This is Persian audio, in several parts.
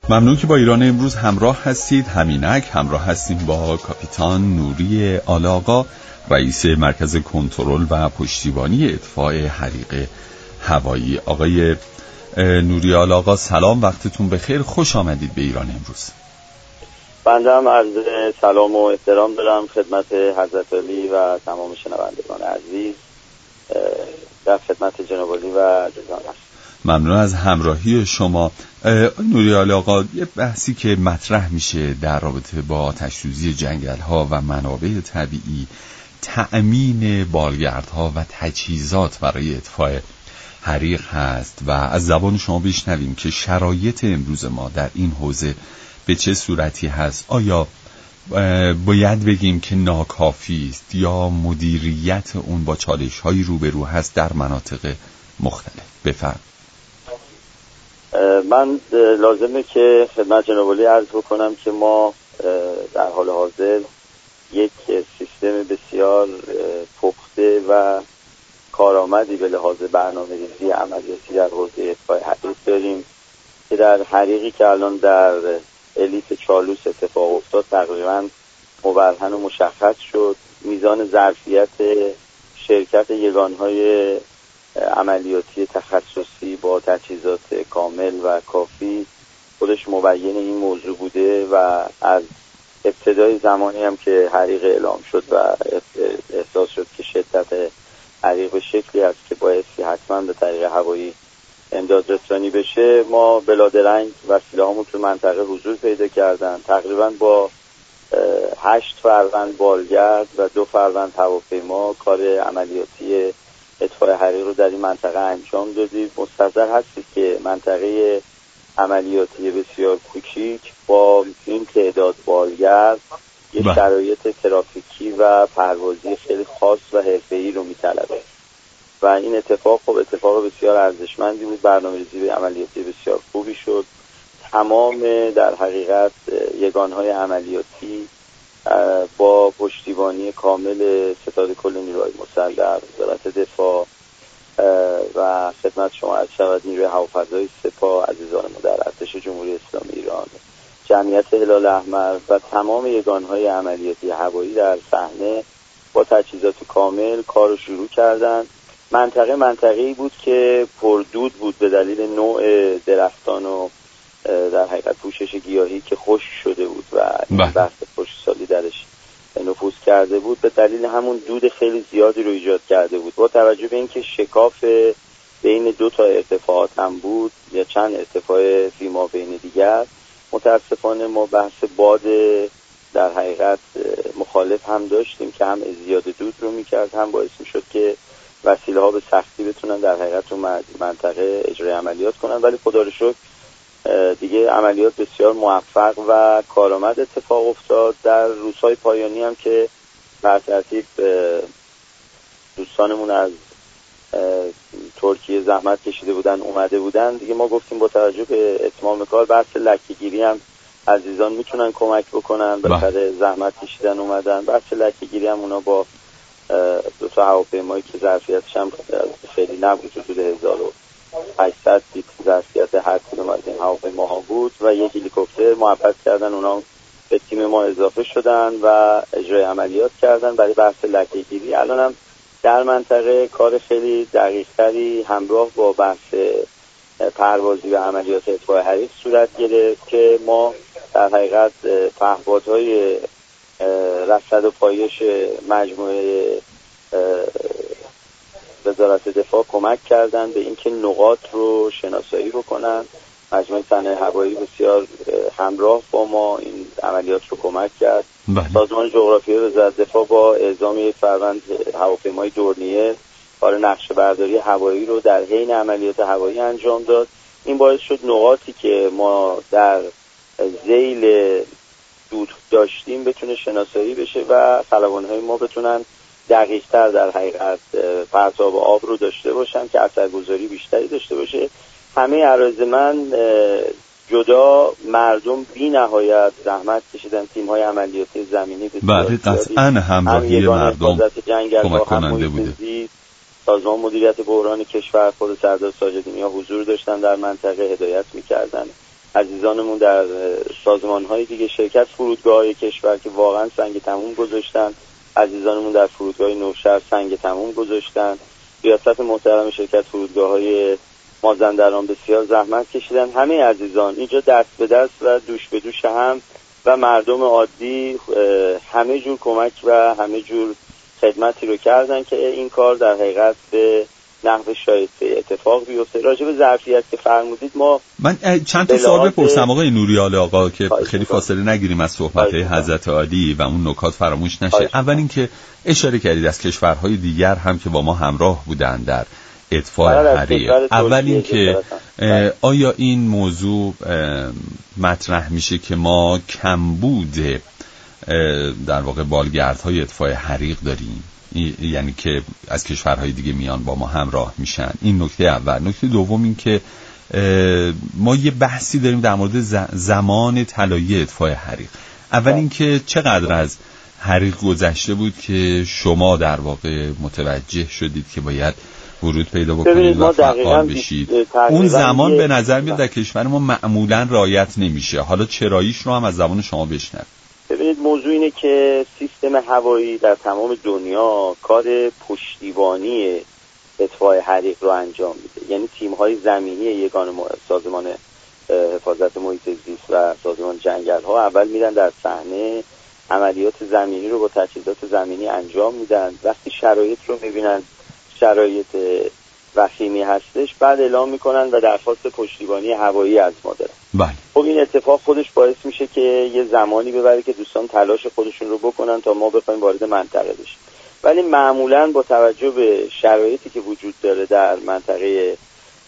ممنون که با ایران امروز همراه هستید. همینک همراه هستیم با کاپیتان نوری آلاقا، رئیس مرکز کنترل و پشتیبانی اطفاء حریق هوایی. آقای نوری آلاقا سلام، وقتتون بخیر، خوش آمدید به ایران امروز. بنده هم عرض سلام و احترام دارم خدمت حضرت علی و تمام شنوندگان عزیز. در خدمت جناب علی و جزان هست. ممنون از همراهی شما. نوری آلاقا، یه بحثی که مطرح میشه در رابطه با آتش‌سوزی جنگل‌ها و منابع طبیعی، تأمین بالگردها و تجهیزات برای اطفاء حریق هست و از زبان شما بشنویم که شرایط امروز ما در این حوزه به چه صورتی هست. آیا باید بگیم که ناکافی است یا مدیریت اون با چالش‌هایی روبرو هست در مناطق مختلف؟ بفرمایید. من لازمه که خدمت جناب علی عرض بکنم که ما در حال حاضر یک سیستم بسیار پخته و کارآمدی به لحاظ برنامه‌ریزی عملیاتی در حوزه اطفاء حریق داریم که در حریقی که الان در الیت چالوس اتفاق افتاد تقریبا مبرهن و مشخص شد. میزان ظرفیت شرکت یگانهای عملیاتی تخصصی با تجهیزات کامل و کافی خودش مبین این موضوع بوده و از ابتدای زمانی هم که حریق اعلام شد و احساس شد که شدت حریق به شکلی است که بایستی حتما به طریق هوایی امداد رسانی بشه، ما بلادرنگ وسیله هامون تو منطقه حضور پیدا کردن. تقریبا با 8 فروند بالگرد و 2 فروند هواپیما کار عملیاتی اطفاء حریق رو در این منطقه انجام دادیم. مستحضر هستید که منطقه عملیاتی بسیار کوچیک با این تعداد بالگرد یک شرایط ترافیکی و پروازی خیلی خاص و حرفه‌ای رو می‌طلبه و این اتفاق بسیار ارزشمندی بود. برنامه‌ریزی عملیاتی بسیار خوبی شد. تمام در حقیقت یگانهای عملیاتی با پشتیبانی کامل ستاد کل نیروهای مسلح، وزارت دفاع و خدمت شما عرض شود نیروی هوافضای سپاه، عزیزان ما در ارتش جمهوری اسلامی ایران، جمعیت هلال احمر و تمام یگانهای عملیاتی هوایی در صحنه با تجهیزات کامل کار رو شروع کردن. منطقه‌ای بود که پردود بود به دلیل نوع درختان و در حقیقت پوشش گیاهی که خشک شده بود و این بحث خشکسالی درش نفوذ کرده بود. به دلیل همون دود خیلی زیادی رو ایجاد کرده بود. با توجه به اینکه شکاف بین 2 تا ارتفاعات هم بود یا چند ارتفاع فیما بین دیگر، متاسفانه ما بحث باد در حقیقت مخالف هم داشتیم که هم زیاد دود رو میکرد، هم باعث میشد که وسیله ها به سختی بتونن در حقیقت تو منطقه اجرای عملیات کنن. ولی خدا رو شکر دیگه عملیات بسیار موفق و کارآمد اتفاق افتاد. در روزهای پایانی هم که بر ترتیب دوستانمون از ترکیه زحمت کشیده بودن اومده بودن دیگه، ما گفتیم با توجه به اتمام کار بحث لکه‌گیری هم عزیزان میتونن کمک بکنن. بالاخره زحمت کشیدن اومدن. بحث لکه‌گیری هم اونا با 2 تا هواپیمایی که ظرفیتش هم خیلی نبود، حدود 1800 فیت ظرفیت هر کدوم از این هواپیماها بود و یک هلیکوپتر محبت کردن، اونا به تیم ما اضافه شدن و اجرای عملیات کردن برای بحث لکه‌گیری. الان هم در منطقه کار خیلی دقیق‌تری همراه با بحث پروازی و عملیات اطفاء حریق صورت گرفت که ما در حقیقت پهپادهای رصد و پایش مجموعه وزارت دفاع کمک کردن به اینکه نقاط رو شناسایی بکنن. مجموعه صنایع هوایی بسیار همراه با ما این عملیات رو کمک کرد. سازمان جغرافیایی وزارت دفاع با اعزام یک فروند هواپیمای دورنیه کار نقشه برداری هوایی رو در حین عملیات هوایی انجام داد. این باعث شد نقاطی که ما در ذیل دود داشتیم بتونه شناسایی بشه و خلبان‌های ما بتونن دقیق‌تر در حقیقت پرتاب آب رو داشته باشن که اثرگذاری بیشتری داشته باشه. همه عرض من جدا مردم بی نهایت زحمت کشیدن. تیم‌های عملیاتی زمینی بله قطعاً همراهی مردم کمک کننده بوده. سازمان مدیریت بحران کشور خود سردار ساجدی نیا حضور داشتن در منطقه، هدایت می‌کردن. عزیزانمون در سازمان‌های دیگه، شرکت فرودگاه‌های کشور که واقعا سنگ تموم گذاشتن، عزیزانمون در فرودگاه نوشهر سنگ تموم گذاشتن، ریاست محترم شرکت فرودگاه‌های مازندران بسیار زحمت کشیدن. همه عزیزان اینجا دست به دست و دوش به دوش هم و مردم عادی همه جور کمک و همه جور خدمتی رو کردن که این کار در حقیقت به نحو شایسته اتفاق بیفته. راجع به ظرفیت که فرمودید، ما من چند تا سوال بپرسم آقای نوریال آقا که خیلی فاصله نگیریم از صحبت‌های حضرت عالی و اون نکات فراموش نشه. اول اینکه اشاره کردید از کشورهای دیگر هم که با ما همراه بودن در اطفاء حریق. اول اینکه آیا این موضوع مطرح میشه که ما کمبود در واقع بالگردهای اطفاء حریق داریم، یعنی که از کشورهای دیگه میان با ما همراه میشن؟ این نکته اول. نکته دوم این که ما یه بحثی داریم در مورد زمان طلایی اطفاء حریق. اول این که چقدر از حریق گذشته بود که شما در واقع متوجه شدید که باید ورود پیدا بکنید و فعال بشید؟ اون زمان به نظر میاد در کشور ما معمولا رعایت نمیشه. حالا چراییش رو هم از زبان شما بشنویم. ببینید، موضوع اینه که سیستم هوایی در تمام دنیا کار پشتیبانی اطفاء حریق رو انجام میده. یعنی تیم‌های زمینی یگان سازمان حفاظت محیط زیست و سازمان جنگل‌ها اول میرن در صحنه، عملیات زمینی رو با تجهیزات زمینی انجام میدن. وقتی شرایط رو میبینن شرایط وخیمی هستش، بعد اعلام میکنن و درخواست پشتیبانی هوایی از ما دارن. بله. خب این اتفاق خودش باعث میشه که یه زمانی ببره که دوستان تلاش خودشون رو بکنن تا ما بخوایم وارد منطقه بشیم. ولی معمولاً با توجه به شرایطی که وجود داره در منطقه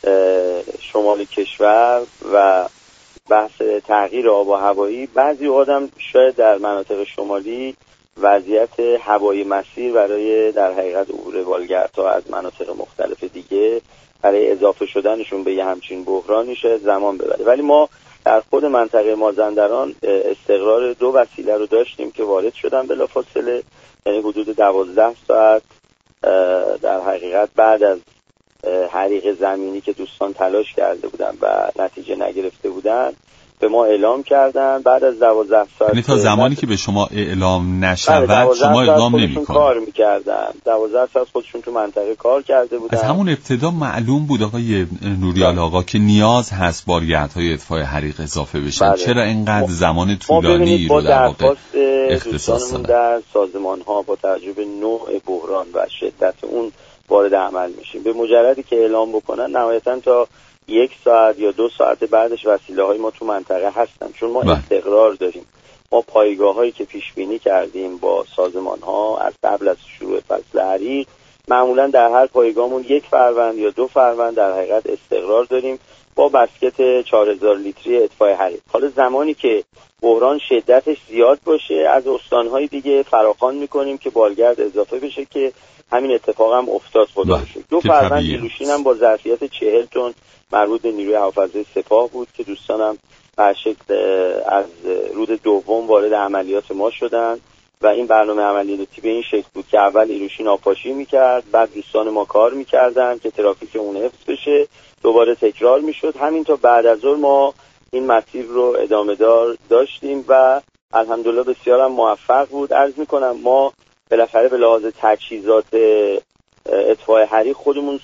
شمال کشور و بحث تغییر آب و هوایی، بعضی اوقات شاید در مناطق شمالی وضعیت هوایی مسیر برای در حقیقت عبور بالگردها از مناطق مختلف دیگه برای اضافه شدنشون به یه همچین بحرانی شاید زمان ببره. ولی ما در خود منطقه مازندران استقرار 2 وسیله رو داشتیم که وارد شدن بلافاصله، یعنی حدود 12 ساعت در حقیقت بعد از حریق زمینی که دوستان تلاش کرده بودن و نتیجه نگرفته بودن به ما اعلام کردن. بعد از 12 ساعت، یعنی تا زمانی که به شما اعلام نشود شما اقدام نمی‌کنید. کار می‌کردن 12 ساعت خودشون تو منطقه کار کرده بودن. از همون ابتدا معلوم بود آقای نوریال آقا که نیاز هست بالگردهای اطفاء حریق اضافه بشن. چرا اینقدر زمان طولانی رو در واقع اختصاص دادن؟ در سازمان‌ها با توجه به نوع بحران و شدت اون وارد عمل میشیم. به مجردی که اعلام بکنن نهایتاً تا 1 ساعت یا 2 ساعت بعدش وسیله‌های ما تو منطقه هستن، چون ما استقرار داریم. ما پایگاه‌هایی که پیش بینی کردیم با سازمان‌ها از قبل از شروع فصل حریق، معمولاً در هر پایگاهمون 1 فروند یا 2 فروند در حقیقت استقرار داریم با بسکت 4000 لیتری اطفاء حریق. حالا زمانی که بحران شدتش زیاد باشه از استان‌های دیگه فراخوان می‌کنیم که بالگرد اضافه بشه که همین اتفاق هم افتاد خدا رو شکر. 2 فروند ایلوشین هم با ظرفیت 40 تن مربوط به نیروی هوافضای سپاه بود که دوستانم به شکل از رود دوم وارد عملیات ما شدن و این برنامه عملیاتی به این شکل بود که اول ایلوشین آبپاشی میکرد، بعد دوستان ما کار میکردن که ترافیک اون حفظ بشه، دوباره تکرار میشد. همین تا بعد از ظهر ما این مسیر رو ادامه داشتیم و الحمدلله بسیار هم موفق بود. عرض میکنم ما بالاخره به لحاظ تجهیزات اطفاء حریق خودمون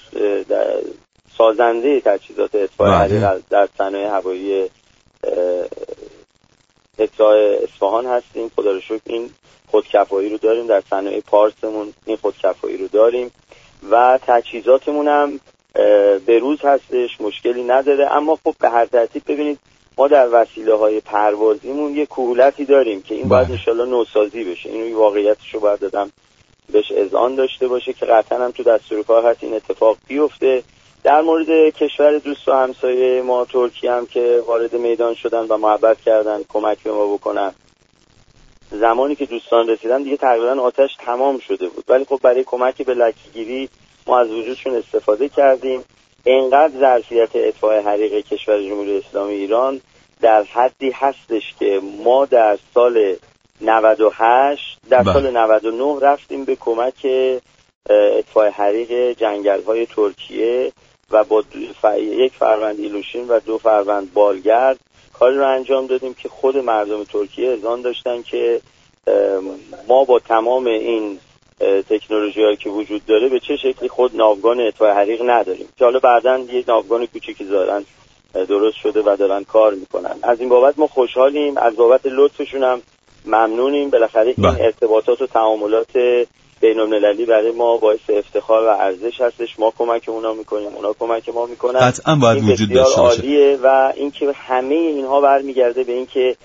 سازنده تجهیزات اطفاء حریق در صنایع هوایی اطلاع اصفهان هستیم. خدا رو شکر این خودکفایی رو داریم. در صنایع پارسمون این خودکفایی رو داریم و تجهیزاتمون هم به روز هستش، مشکلی نداره. اما خب به هر ترتیب ببینید ما در وسیله‌های پروازیمون یه کهولتی داریم که این باید انشالله نوسازی بشه. اینو واقعیتش رو باید دادم بهش اذعان داشته باشه که قطعا هم تو دستور کار هست این اتفاق بیفته. در مورد کشور دوست و همسایه ما ترکیه هم که وارد میدان شدن و محبت کردن کمک به ما بکنن، زمانی که دوستان رسیدن دیگه تقریبا آتش تمام شده بود، ولی خب برای کمک به لکه‌گیری ما از وجودشون استفاده کردیم. اینقدر ظرفیت اطفاء حریق کشور جمهوری اسلامی ایران در حدی هستش که ما در سال 98 در سال 99 رفتیم به کمک اطفاء حریق جنگل‌های ترکیه و با 1 فروند ایلوشین و 2 فروند بالگرد کاری رو انجام دادیم که خود مردم ترکیه اذعان داشتن که ما با تمام این تکنولوژی‌هایی که وجود داره به چه شکلی خود ناوگان اطفاء حریق نداریم، که حالا بعداً یه ناوگان کوچیکی ذارن درست شده و دارن کار میکنن. از این بابت ما خوشحالیم، از بابت لطفشون هم ممنونیم. بالاخره این ارتباطات و تعاملات بین‌المللی برای ما باعث افتخار و ارزش هستش. ما کمک اونا میکنیم، اونا کمک ما میکنن. قطعاً باید وجود داشته باشه. عالیه و اینکه همه اینها برمیگرده به اینکه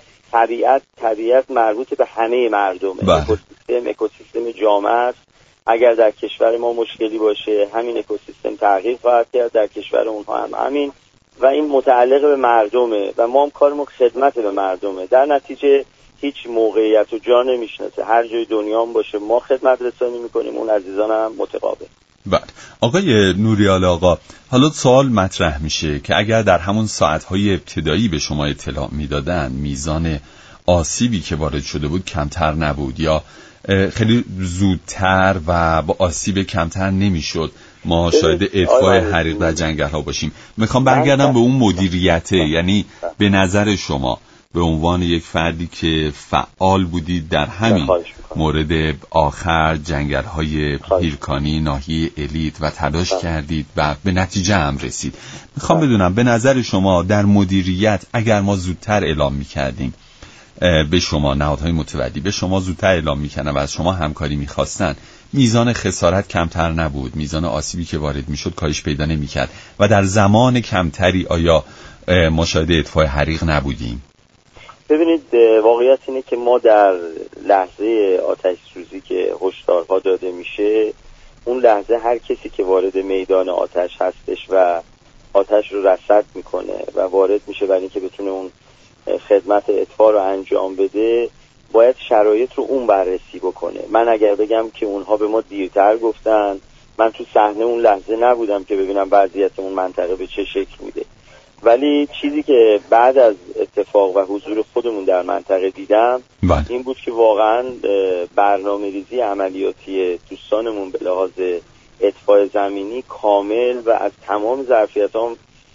طبیعت مربوط به همه مردمه. اکوسیستم جامعه است. اگر در کشور ما مشکلی باشه همین اکوسیستم تغییر خواهد کرد، در کشور اونها هم همین، و این متعلق به مردمه و ما هم کارمون خدمت به مردمه. در نتیجه هیچ موقعیت و جا نمیشناسه، هر جای دنیا هم باشه ما خدمت رسانی میکنیم، اون عزیزان هم متقابل. بله آقای نوریال آقا، حالا سوال مطرح میشه که اگر در همون ساعتهای ابتدایی به شما اطلاع میدادن میزان آسیبی که وارد شده بود کمتر نبود یا خیلی زودتر و با آسیب کمتر نمیشد ما شاید اطفاء حریق در جنگل ها باشیم؟ میخوام برگردم به اون مدیریته، یعنی به نظر شما به عنوان یک فردی که فعال بودید در همین مورد آخر جنگل های هیرکانی ناحیه الیت و تلاش کردید و به نتیجه هم رسید، میخوام بدونم به نظر شما در مدیریت اگر ما زودتر اعلام میکردیم به شما، نهادهای متولی به شما زودتر اعلام میکنن و از شما همکاری میخواستن، میزان خسارت کمتر نبود، میزان آسیبی که وارد میشد کاهش پیدا نمیکرد و در زمان کمتری آیا مشاهده اطفاء حریق نبودیم؟ ببینید واقعیت اینه که ما در لحظه آتش سوزی که هشدارها داده میشه، اون لحظه هر کسی که وارد میدان آتش هستش و آتش رو رصد میکنه و وارد میشه برای اینکه بتونه اون خدمت اطفاء رو انجام بده، باید شرایط رو اون بررسی بکنه. من اگر بگم که اونها به ما دیرتر گفتن، من تو صحنه اون لحظه نبودم که ببینم وضعیت اون منطقه به چه شکل میده، ولی چیزی که بعد از اتفاق و حضور خودمون در منطقه دیدم این بود که واقعا برنامه‌ریزی عملیاتی دوستانمون به لحاظ اطفاء زمینی کامل و از تمام ظرفیت‌ها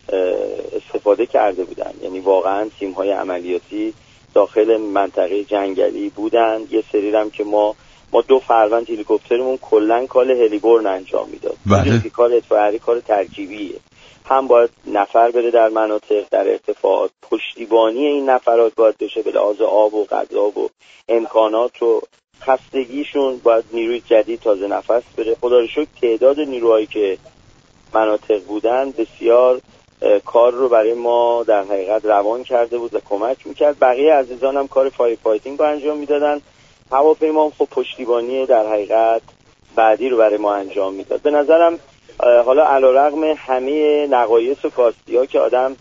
استفاده کرده بودن. یعنی واقعا تیم‌های عملیاتی داخل منطقه جنگلی بودن. یه سری هم که ما 2 فروند هلیکوپترمون کلا کار هلیبورن انجام میداد. این کار اطفاء کار ترکیبیه، هم باید نفر بره در مناطق در ارتفاعات، پشتیبانی این نفرات باید بشه به لحاظ آب و غذا و امکانات و خستگیشون، باید نیروی جدید تازه نفس بره. خدا رو شکر تعداد نیروهایی که مناطق بودن بسیار کار رو برای ما در حقیقت روان کرده بود و کمک میکرد. بقیه عزیزان هم کار فایر فایتینگ رو انجام میدادن. هواپیما هم خب پشتیبانی در حقیقت بعدی رو برای ما انجام میداد. به نظرم حالا علیرغم همه نقایص و کاستی‌ها که آدم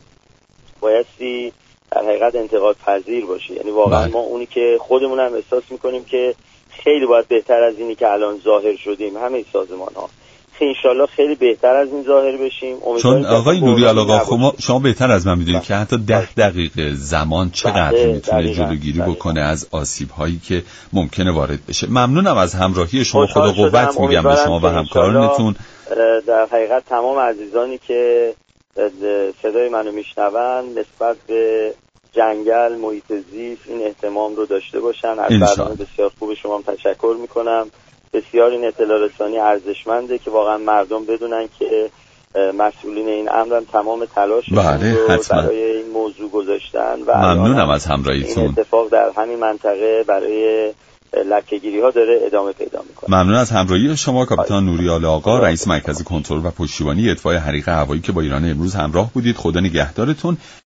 بایستی در حقیقت انتقاد پذیر باشه، یعنی واقعا ما اونی که خودمون هم احساس میکنیم که خیلی باید بهتر از اینی که الان ظاهر شدیم، همه سازمان‌ها انشالله خیلی بهتر از این ظاهر بشیم. چون آقای نوریال آقا شما بهتر از من میدونید که حتی 10 دقیقه زمان چقدر میتونه جلوگیری بکنه از آسیب هایی که ممکنه وارد بشه. ممنونم از همراهی شما، خدا قوت میگم به شما و همکارانتون. در حقیقت تمام عزیزانی که صدای منو میشنون نسبت به جنگل، محیط زیست این احتمام رو داشته باشن. از برنامه بسیار خوب شما هم تشکر میکنم. بسیار این اطلاع رسانی ارزشمنده که واقعا مردم بدونن که مسئولین این امرن تمام تلاششون رو برای این موضوع گذاشتن و ممنونم از همراهیتون. این اتفاق در همین منطقه برای لکه‌گیری ها داره ادامه پیدا میکنه. ممنون از همراهی شما کاپیتان نوریال آقا، رئیس مرکز کنترل و پشتیبانی اطفاء حریق هوایی که با ایران امروز همراه بودید. خدا نگهدارتون.